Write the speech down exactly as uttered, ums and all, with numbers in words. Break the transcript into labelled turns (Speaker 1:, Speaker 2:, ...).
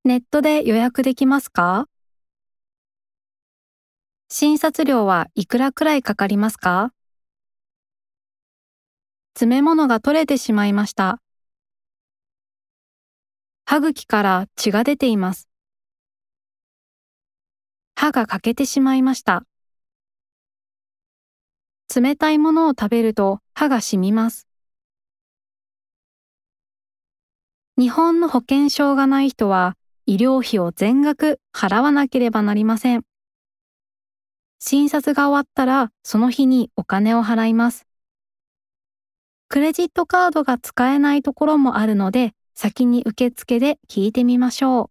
Speaker 1: ネットで予約できますか？診察料はいくらくらいかかりますか？詰め物が取れてしまいました。歯茎から血が出ています。歯が欠けてしまいました。冷たいものを食べると歯がしみます。日本の保険証がない人は医療費を全額払わなければなりません。診察が終わったらその日にお金を払います。クレジットカードが使えないところもあるので、先に受付で聞いてみましょう。